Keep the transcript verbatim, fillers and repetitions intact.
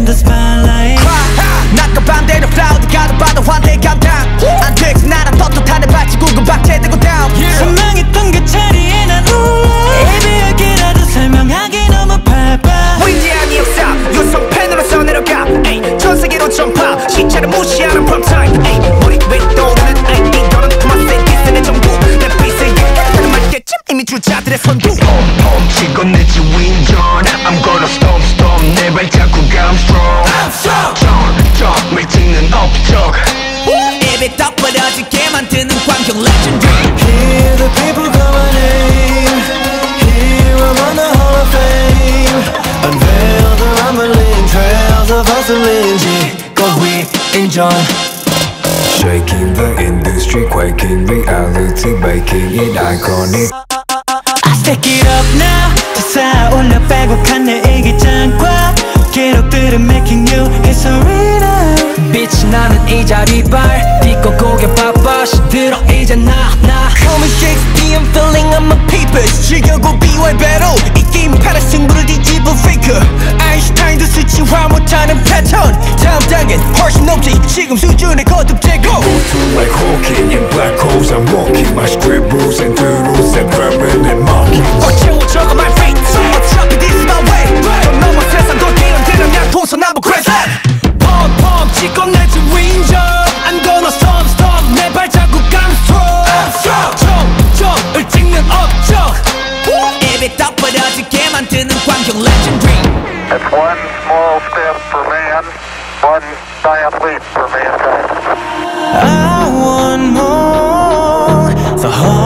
the spotlight. 낮과 반대로 cloud 가도 봐도 환대 감당 안 되지 나랑 떳떳하네 발치국은 박제되고 down 선망했던 그 자리에 난 올라 이비하게라도 설명하기 너무 바빠. 위대한 이 역사 유성펜으로서 내려가 에이, 전 세계로 전파 시체를 무시하는 prime time 에이, 머리 왜 떠오르는 에이, 이거는 그만세 디스의 정부 내 빛에 약하는 말겠지 이미 주자들의 선두 펌 치고 내 지윈전 I'm gonna storm storm 내 발자국 I'm strong I'm strong 점점을 찍는 업적 입에 떡 벌어지게 만드는 광경 legendary. Hear the people call my name. Here I'm on the Hall of Fame. Unveil the rumbling trails of hustling. 지고 인전. Shaking the industry, quaking reality, making it iconic. I stack it up now. 다 쌓아올려 빼곡한 내 일기장과 기록들은 making you history now. 빛이 나는 이 자리 발 딛고 고개 바빠 시들어 이제 나나 Call me Shakespeare I'm feeling on my papers 즐겨고 비활배로 이 게임 팔아 승부를 뒤집어 faker 아인슈타인도 수치화 못하는 패턴 다음 단계는 훨씬 높지 지금 수준의 거듭 제고 Like Hawking in black holes, I'm walking my script rules and doodles and permanent marking. 어째고 적어 my fate 어차피 this is my way 넌 넘어 세상도 뛰어들은 양 동서남북 crescent 펑펑 찍고 내 주인전 I'm gonna storm storm 내 발자국 I'm strong I'm strong 점점을 찍는 업적 입에 떡 벌어지게 만드는 광경 legendary. It's one small step for man, one giant leap for mankind. I want more. The whole